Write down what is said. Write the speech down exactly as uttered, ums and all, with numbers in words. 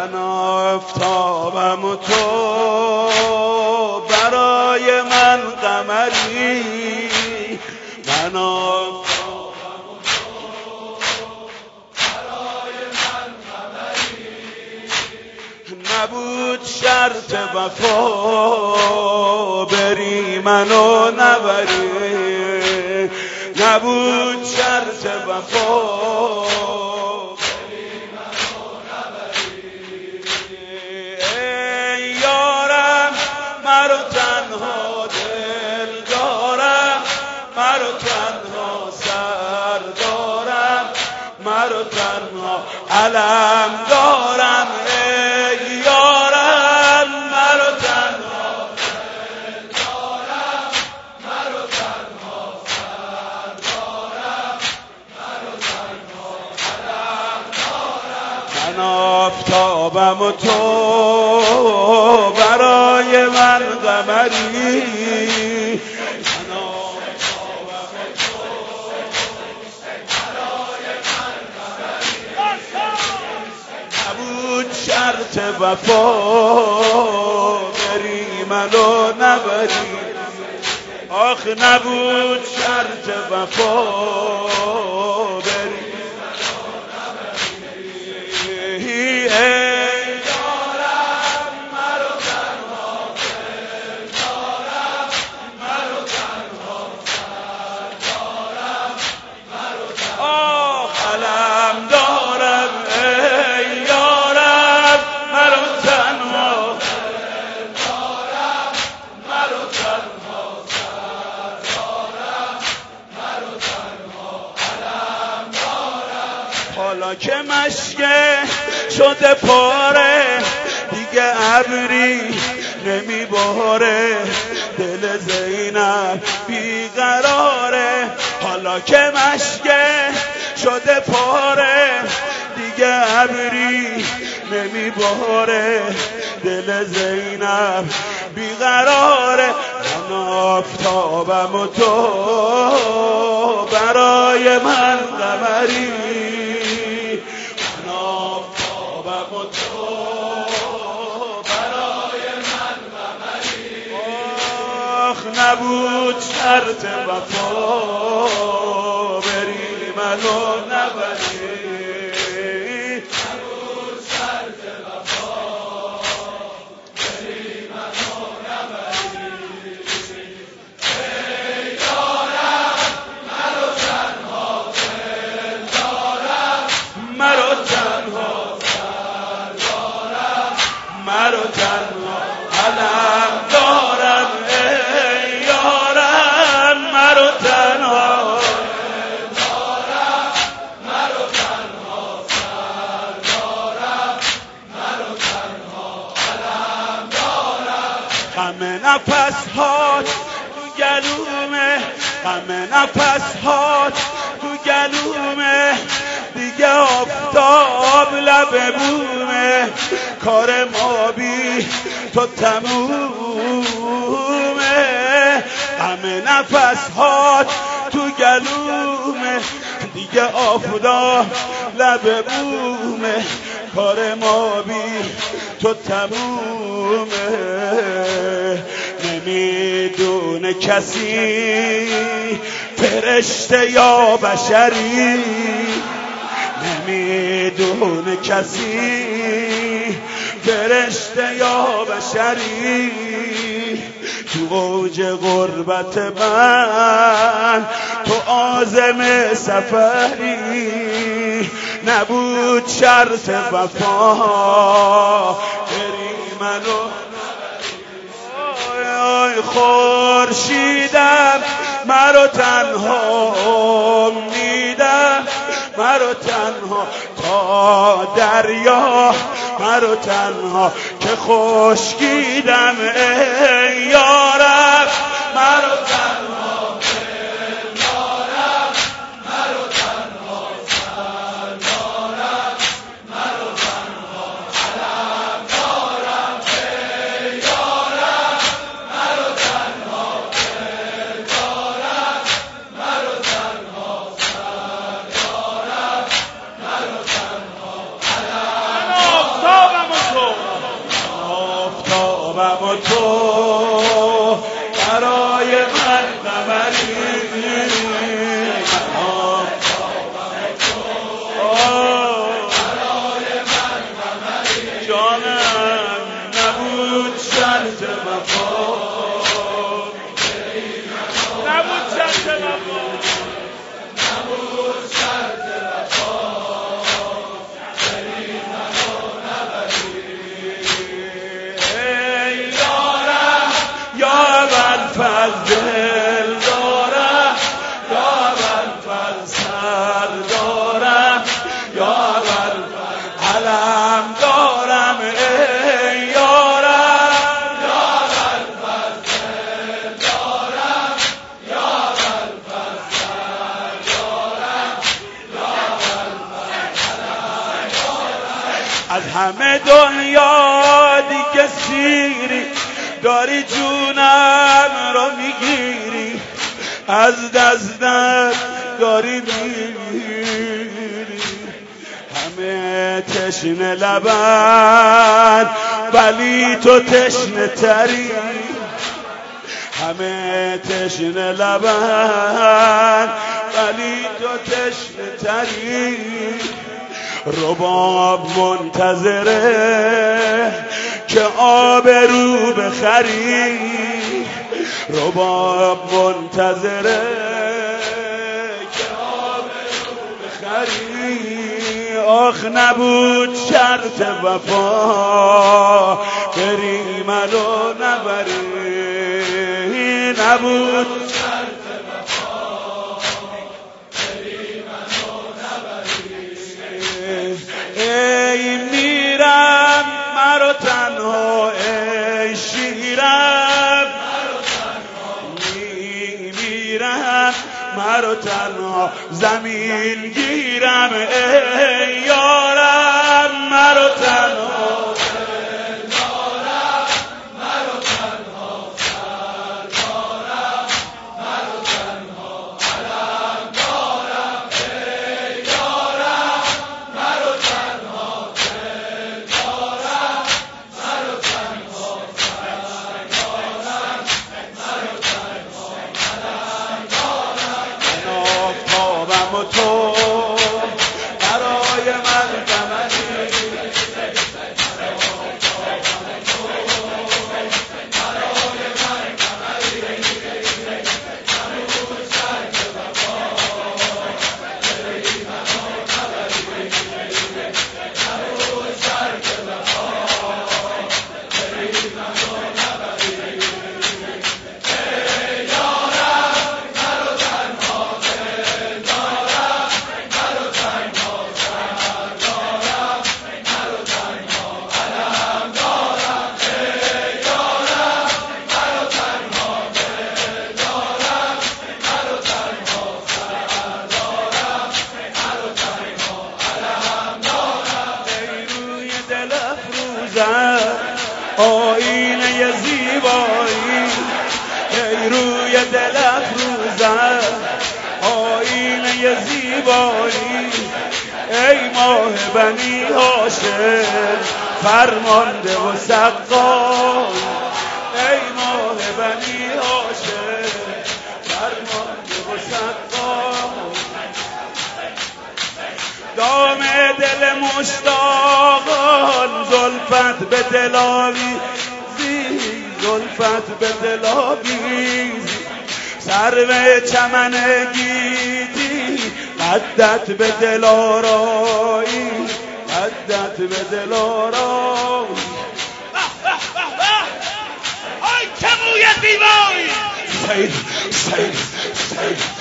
من آفتابم و تو برای من قمری، من آفتابم و تو برای من قمری، نبود شرط وفا بری منو نبری، نبود شرط وفا مرو تنها دل دارم، مرو تنها سر دارم، مرو تنها علم دارم، ای یارم مرو تنها دل دارم، مرو تنها سر دارم، مرو تنها علم دارم. من آفتابم و تو برای من قمری، من آفتابم و تو برای من قمری، نبود شرط وفا بری منو نبری، آخ نبود شرط وفا بری حالا که مشکه شده پاره دیگه ابری نمیباره، دل زینب بیقراره. حالا که مشکه شده پاره دیگه ابری نمیباره، دل زینب بیقراره. من آفتابم و تو برای من قمری، من آفتابم و تو برای من قمری، آخ نبود شرط وفا بری منو نبری، نبود شرط وفا بری منو نبری. ای یارم مرو تنها دل دارم، مرو تنها سر دارم، مرو تنها علم دارم، ای یارم مرو تنها دل دارم، مرو تنها سر دارم، مرو تنها علم دارم. غم نفس هات تو گلومه، غم نفس هات تو گلومه، دیگه آفتاب لب بومه، کار ما بی تو تمومه. غم نفس هات تو گلومه، دیگه آفتاب لب بومه، کار ما بی تو تمومه. نمیدونه کسی فرشته یا بشری، نمیدونه کسی فرشته یا بشری، تو اوج غربت من تو عازم سفری، نبود شرط وفا بری منو ای خورشیدم مرو تنها میدم، مرو تنها تا دریا، مرو تنها که خشکیدم، ای یارم مرو تنها دل دارم، مرو تنها سر دارم، مرو تنها علم دارم، ای یارم مرو تنها دل دارم، مرو تنها سر دارم، مرو تنها علم دارم. و تو برای من قمری جانم نبود شرط وفا نبود شرط وفا نبود شرط وفا بری منو نبری ای یارم یا ابوالفضل دلدارم یا ابوالفضل سر دارم یا ابوالفضل علم دارم ای یارم یا ابوالفضل دارم یا ابوالفضل سر دارم یا ابوالفضل علم دارم از همه دنیا دیگه سیری داری جونم رو میگیری از دستم داری میگیری همه تشنه لبن ولی تو تشنه تری همه تشنه لبن ولی تو تشنه تری رباب منتظره که آب رو بخری رباب منتظره که آب رو بخری آخ نبود شرط وفا بری منو نبری نبود شرط وفا بری منو نبری ای میرم مرا تنها ای شیرم میمیرم مرا تنها زمین گیرم ای یارم مرا تنها و تو برای من قمری آینه زیبایی ای روی دل افروزم آینه زیبایی ای ماه بنی هاشم فرمانده و سقای ای ماه بنی هاشم فرمانده و سقای دام دل مشتاقان زلفت به دل آویزی زلفت به دل آویزی سرو چمن گیتی قدت به دل آرایی قدت به دل آرایی آی که موی زیبایی سید سید سید